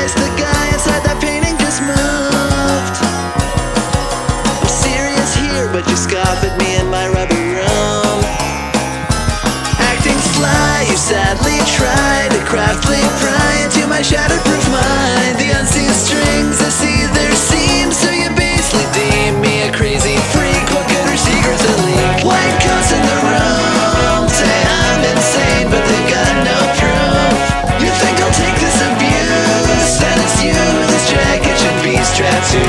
realized the guy inside that painting just moved. I'm serious here, but you scoff at me in my rubber room. Acting sly, you sadly try to craftily pry into my shatterproof mind. The unseen strings that see their seams, so you basically deem me a crazy freak. What good are secrets that leak? White ghosts in the room say I'm insane, but they've got no proof. You think I'll take this abuse? That it's you, this jacket should be strapped to.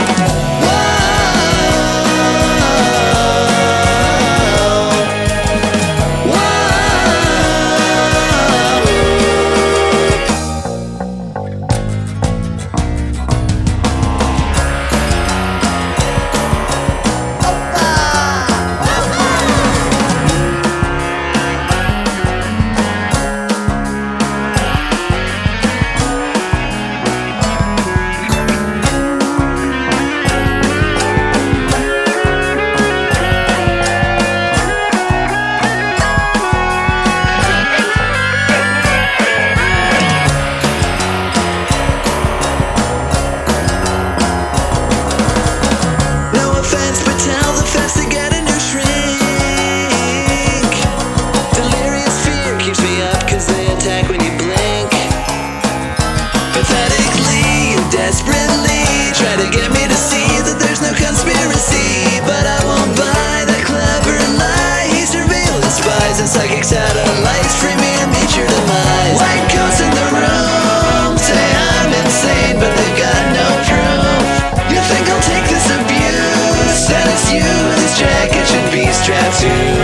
Desperately try to get me to see that there's no conspiracy, but I won't buy that clever lie. He surveillance spies and psychic satellites free me or meet your demise. White ghosts in the room say I'm insane, but they've got no proof. You think I'll take this abuse? That it's you, this jacket should be strapped to.